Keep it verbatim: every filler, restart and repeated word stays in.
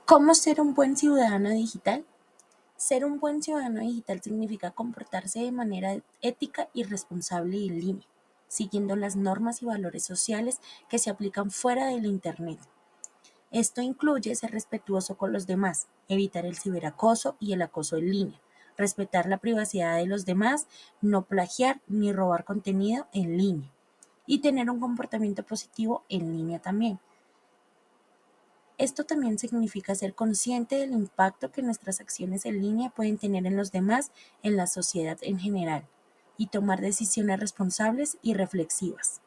¿Cómo ser un buen ciudadano digital? Ser un buen ciudadano digital significa comportarse de manera ética y responsable y en línea, siguiendo las normas y valores sociales que se aplican fuera del Internet. Esto incluye ser respetuoso con los demás, evitar el ciberacoso y el acoso en línea, respetar la privacidad de los demás, no plagiar ni robar contenido en línea y tener un comportamiento positivo en línea también. Esto también significa ser consciente del impacto que nuestras acciones en línea pueden tener en los demás, en la sociedad en general, y tomar decisiones responsables y reflexivas.